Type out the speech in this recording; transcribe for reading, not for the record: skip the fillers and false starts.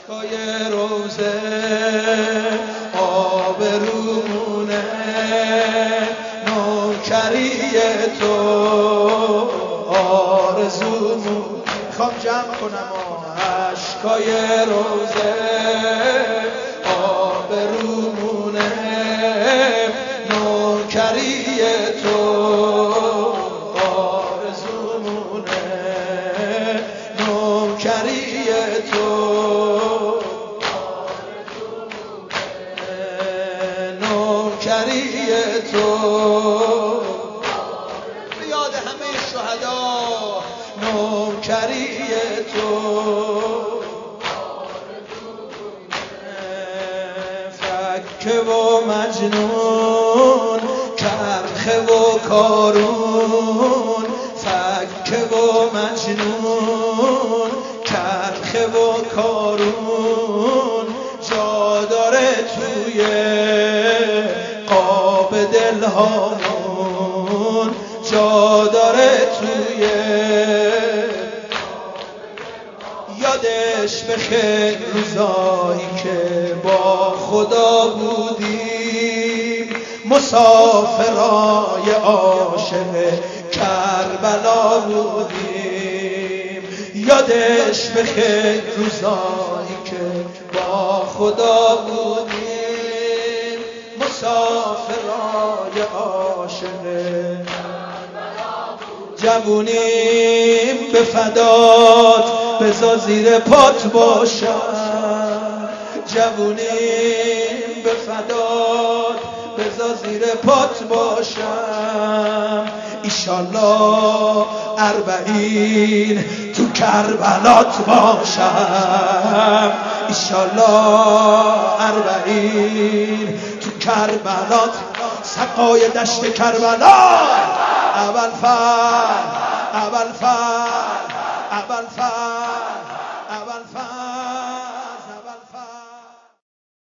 اشکای روزه آبرومونه نوکری تو آرزومون. میخوام جمع کنم اشکای روزه آبرومونه نوکری تو آرزومونه نوکری تو نوکری تو یاد همه شهدا نوکری تو فکه و مجنون کرخه و کارون فکه و مجنون کرخه و کارون جا داره توی قاب دلهامون جا داره توی یادش بخیر روزایی که با خدا بودیم مسافرای عاشق کربلا بودیم یادش بخیر روزایی که با خدا بودیم مسافرای عاشق جوونیم به فدات بذار زیر پات باشم جوونیم به فدات بذار زیر پات باشم ایشالله 40 تو کربلات باشم ایشالله 40 تو کربلات سقای دشت کربلا اول فر